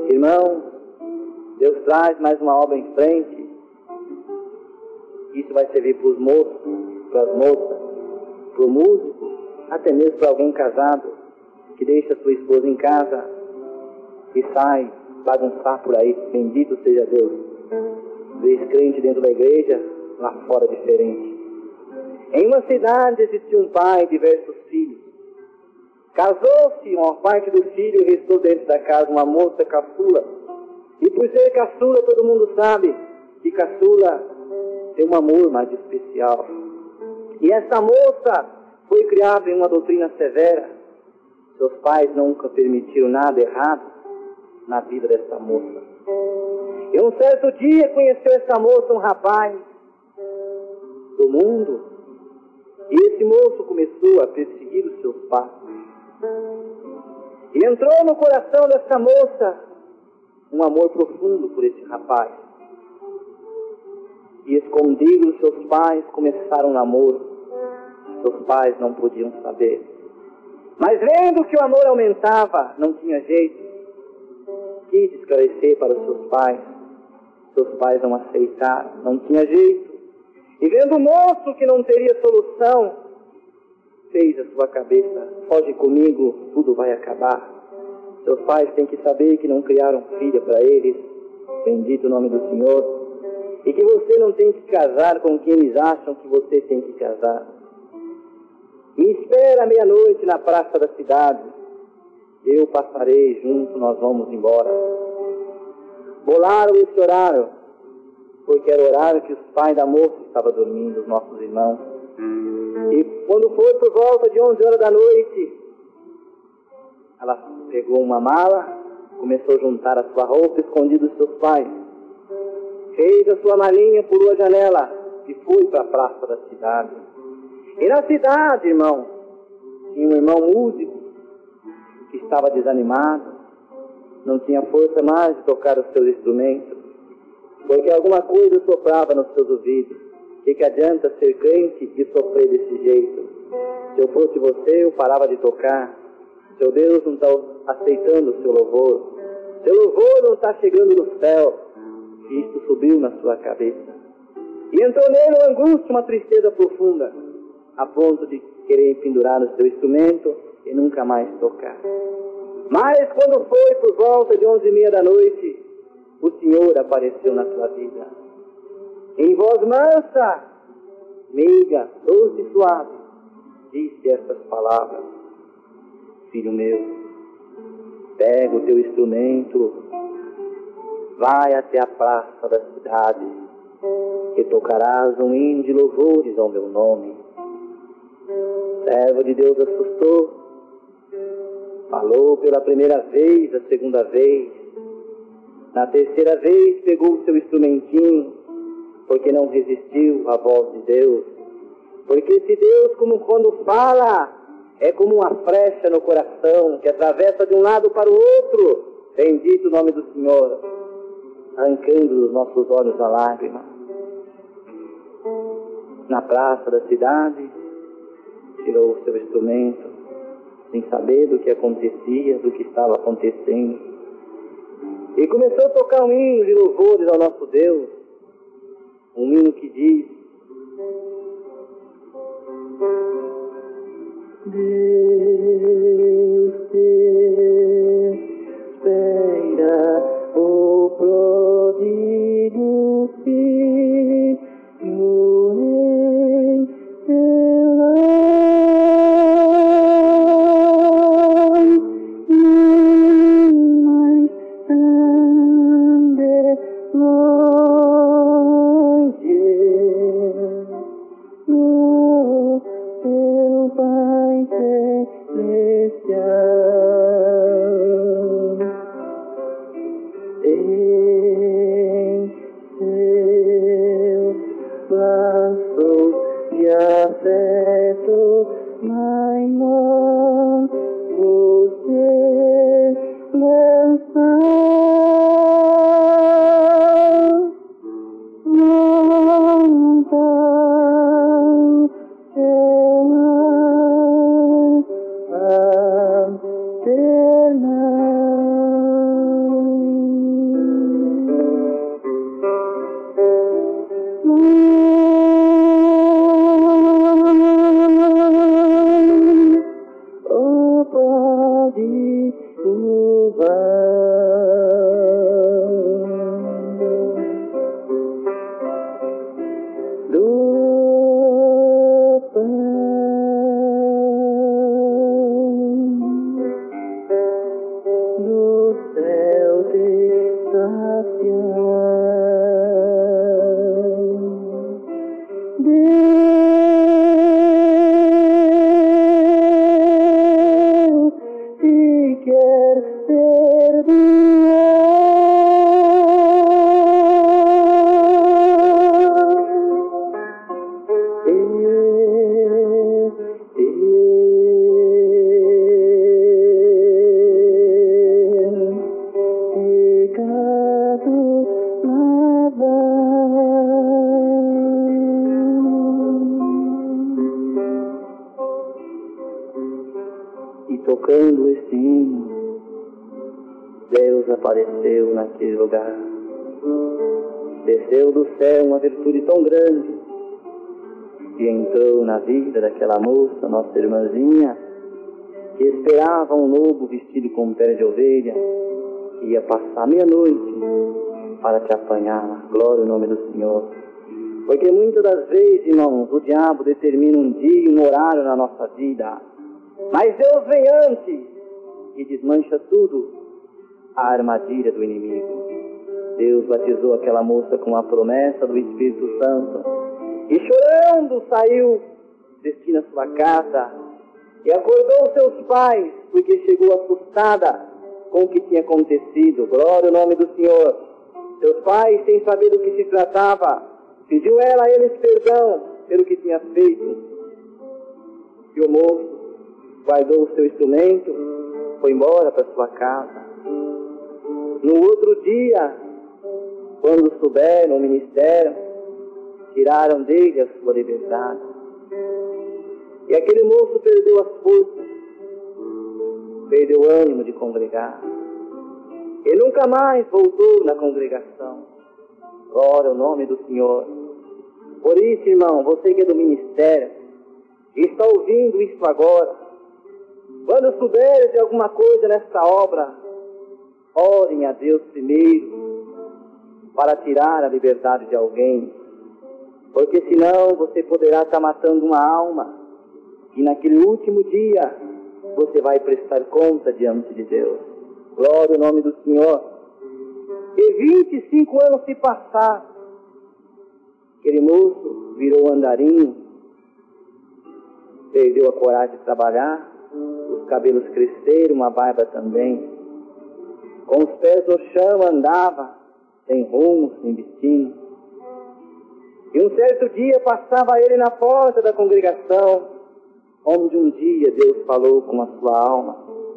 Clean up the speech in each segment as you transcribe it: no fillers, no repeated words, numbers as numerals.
Irmãos, Deus traz mais uma obra em frente. Isso vai servir para os moços, para as moças, para o músico, até mesmo para alguém casado que deixa sua esposa em casa e sai bagunçar por aí. Bendito seja Deus. Vês crente dentro da igreja, lá fora diferente. Em uma cidade existia um pai e diversos filhos. Casou-se uma parte do filho e restou dentro da casa uma moça caçula. E por ser caçula, todo mundo sabe que caçula tem um amor mais especial. E essa moça foi criada em uma doutrina severa. Seus pais nunca permitiram nada errado na vida dessa moça. E um certo dia conheceu essa moça um rapaz do mundo. E esse moço começou a perseguir os seus passos. E entrou no coração dessa moça um amor profundo por esse rapaz. E escondidos dos seus pais começaram um namoro. Seus pais não podiam saber. Mas vendo que o amor aumentava, não tinha jeito. Quis esclarecer para os seus pais. Seus pais não aceitaram, não tinha jeito. E vendo o moço que não teria solução, fez a sua cabeça: foge comigo, tudo vai acabar. Seus pais têm que saber que não criaram filha para eles. Bendito o nome do Senhor. E que você não tem que casar com quem eles acham que você tem que casar. Me espera à meia-noite na praça da cidade. Eu passarei junto, nós vamos embora. Bolaram esse horário, porque era o horário que os pais da moça estavam dormindo, os nossos irmãos. E quando foi por volta de 11 horas da noite, ela pegou uma mala, começou a juntar a sua roupa escondida dos seus pais. Fez a sua malinha, pulou a janela e foi para a praça da cidade. E na cidade, irmão, tinha um irmão músico que estava desanimado, não tinha força mais de tocar os seus instrumentos, porque alguma coisa soprava nos seus ouvidos. Que adianta ser crente e sofrer desse jeito? Se eu fosse você, eu parava de tocar. Seu Deus não está aceitando o seu louvor. Seu louvor não está chegando no céu. E isso subiu na sua cabeça. E entrou nele uma angústia, uma tristeza profunda, a ponto de querer pendurar no seu instrumento e nunca mais tocar. Mas quando foi por volta de 11h30 da noite, o Senhor apareceu na sua vida. Em voz mansa, meiga, doce e suave, disse essas palavras: filho meu, pega o teu instrumento, vai até a praça da cidade, e tocarás um hino de louvores ao meu nome. O servo de Deus assustou, falou pela primeira vez, a segunda vez, na terceira vez pegou o seu instrumentinho, porque não resistiu à voz de Deus. Porque esse Deus, como quando fala, é como uma flecha no coração, que atravessa de um lado para o outro. Bendito o nome do Senhor, arrancando dos nossos olhos a lágrima. Na praça da cidade, tirou o seu instrumento, sem saber do que acontecia, do que estava acontecendo. E começou a tocar um hino de louvores ao nosso Deus. Um hino que diz: Deus te espera, o pródigo filho em teu lar, mais grande longe no teu Pai celestial. Em Deus te quer tocando esse hino, Deus apareceu naquele lugar. Desceu do céu uma virtude tão grande que entrou na vida daquela moça, nossa irmãzinha, que esperava um lobo vestido com pele de ovelha, que ia passar meia-noite para te apanhar. Glória ao nome do Senhor. Porque muitas das vezes, irmãos, o diabo determina um dia, um horário na nossa vida. Mas Deus vem antes e desmancha tudo, a armadilha do inimigo. Deus batizou aquela moça com a promessa do Espírito Santo e chorando saiu, destina a sua casa e acordou seus pais, porque chegou assustada com o que tinha acontecido. Glória ao nome do Senhor. Seus pais, sem saber do que se tratava, pediu ela a eles perdão pelo que tinha feito. E o moço guardou o seu instrumento, foi embora para sua casa. No outro dia, quando souberam o ministério, tiraram dele a sua liberdade. E aquele moço perdeu as forças, perdeu o ânimo de congregar. E nunca mais voltou na congregação. Glória ao nome do Senhor. Por isso, irmão, você que é do ministério, e está ouvindo isso agora, quando souberes de alguma coisa nesta obra, orem a Deus primeiro, para tirar a liberdade de alguém, porque senão você poderá estar matando uma alma, e naquele último dia, você vai prestar conta diante de Deus. Glória ao nome do Senhor. E 25 anos se passaram, aquele moço virou andarinho, perdeu a coragem de trabalhar, os cabelos cresceram, uma barba também. Com os pés no chão andava, sem rumo, sem destino. E um certo dia passava ele na porta da congregação, onde um dia Deus falou com a sua alma.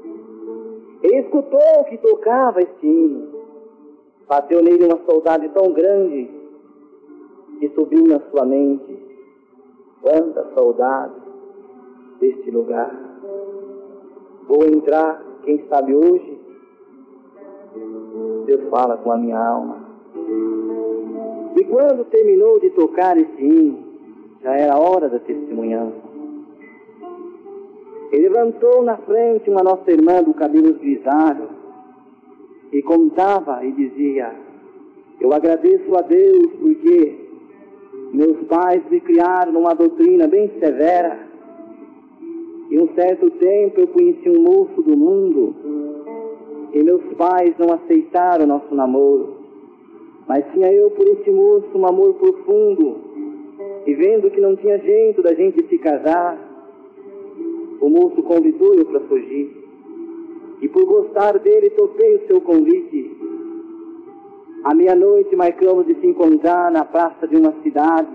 Ele escutou que tocava este hino. Bateu nele uma saudade tão grande que subiu na sua mente. Quanta saudade deste lugar. Vou entrar, quem sabe hoje, Deus fala com a minha alma. E quando terminou de tocar esse hino, já era hora da testemunhança. Ele levantou na frente uma nossa irmã do cabelo grisalho e contava e dizia: eu agradeço a Deus porque meus pais me criaram numa doutrina bem severa. E um certo tempo eu conheci um moço do mundo e meus pais não aceitaram nosso namoro. Mas tinha eu por esse moço um amor profundo, e vendo que não tinha jeito da gente se casar, o moço convidou eu para fugir. E por gostar dele, topei o seu convite. À meia-noite marcamos de se encontrar na praça de uma cidade.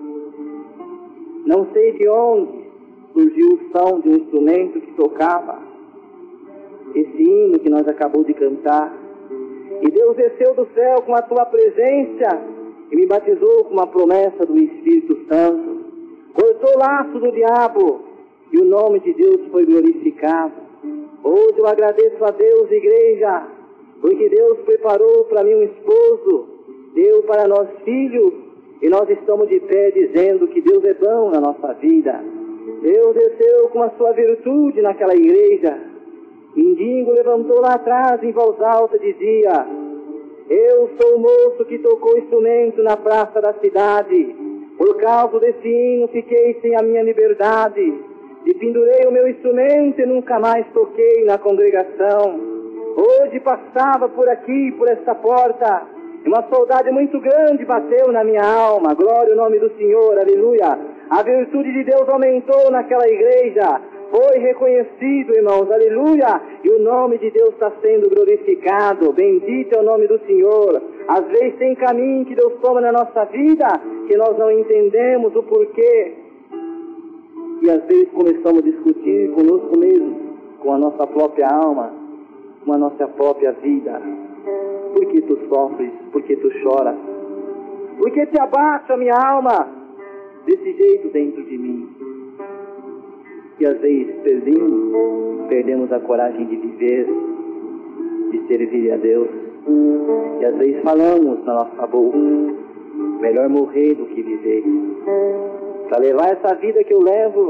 Não sei de onde surgiu o som de um instrumento que tocava esse hino que nós acabamos de cantar. E Deus desceu do céu com a tua presença e me batizou com uma promessa do Espírito Santo. Cortou o laço do diabo e o nome de Deus foi glorificado. Hoje eu agradeço a Deus, igreja, porque Deus preparou para mim um esposo, deu para nós filhos, e nós estamos de pé dizendo que Deus é bom na nossa vida. Deus desceu com a sua virtude naquela igreja. Mendigo levantou lá atrás em voz alta e dizia: eu sou o moço que tocou o instrumento na praça da cidade. Por causa desse hino fiquei sem a minha liberdade. E pendurei o meu instrumento e nunca mais toquei na congregação. Hoje passava por aqui, por esta porta, e uma saudade muito grande bateu na minha alma. Glória ao nome do Senhor, aleluia. A virtude de Deus aumentou naquela igreja. Foi reconhecido, irmãos, aleluia. E o nome de Deus está sendo glorificado. Bendito é o nome do Senhor. Às vezes tem caminho que Deus toma na nossa vida, que nós não entendemos o porquê. E às vezes começamos a discutir conosco mesmo, com a nossa própria alma, com a nossa própria vida. Por que tu sofres? Por que tu choras? Por que te abate a minha alma desse jeito dentro de mim? E às vezes perdemos a coragem de viver, de servir a Deus. E às vezes falamos na nossa boca, melhor morrer do que viver. Para levar essa vida que eu levo,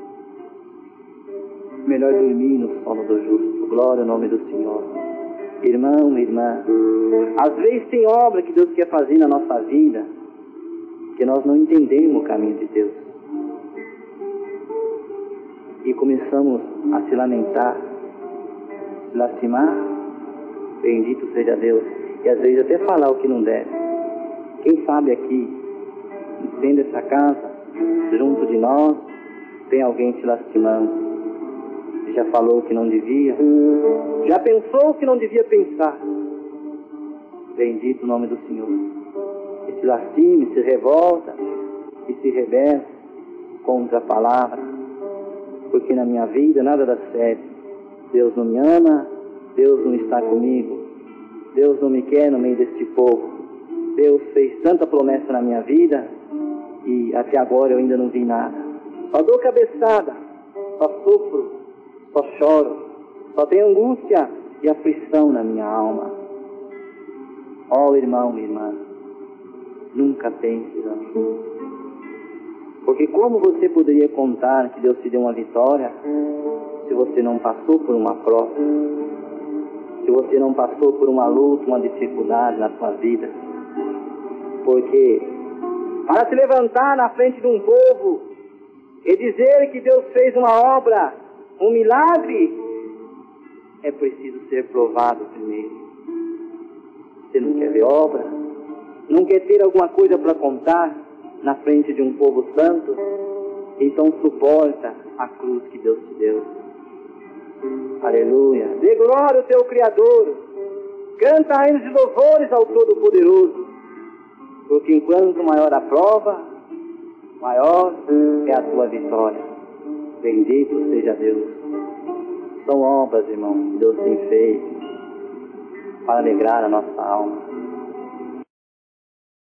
melhor dormir no sono do justo. Glória ao nome do Senhor. Irmão, irmã, às vezes tem obra que Deus quer fazer na nossa vida, que nós não entendemos o caminho de Deus. E começamos a se lamentar, se lastimar. Bendito seja Deus. E às vezes até falar o que não deve. Quem sabe aqui, dentro dessa casa, junto de nós, tem alguém se lastimando. Já falou o que não devia, já pensou o que não devia pensar. Bendito o nome do Senhor. E se lastime, se revolta e se rebela contra a palavra, porque na minha vida nada dá certo. Deus não me ama, Deus não está comigo, Deus não me quer no meio deste povo. Deus fez tanta promessa na minha vida e até agora eu ainda não vi nada. Só dou cabeçada, só sofro, só choro, só tenho angústia e aflição na minha alma. Ó irmão, irmã, nunca pense assim. Porque como você poderia contar que Deus te deu uma vitória se você não passou por uma prova? Se você não passou por uma luta, uma dificuldade na sua vida? Porque para se levantar na frente de um povo e dizer que Deus fez uma obra, um milagre, é preciso ser provado primeiro. Você não quer ver obra? Não quer ter alguma coisa para contar na frente de um povo santo? Então suporta a cruz que Deus te deu. Aleluia. Dê glória ao teu Criador. Canta hinos de louvores ao Todo-Poderoso. Porque enquanto maior a prova, maior é a tua vitória. Bendito seja Deus. São obras, irmãos, que Deus tem feito para alegrar a nossa alma.